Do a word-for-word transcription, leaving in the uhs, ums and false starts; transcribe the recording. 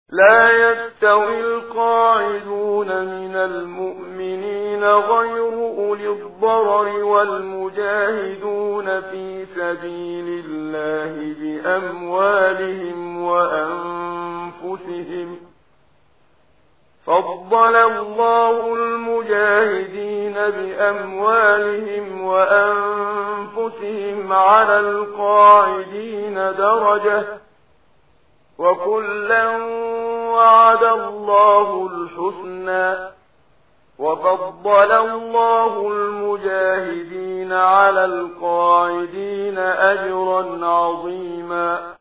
لا يستوي القاعدون من المؤمنين غير أولي الضرر والمجاهدون في سبيل الله بأموالهم وأنفسهم. فضل الله المجاهدين بأموالهم وأنفسهم على القاعدين درجة، وكلا وعد الله الحسنى، وفضل الله المجاهدين على القاعدين أجرا عظيما.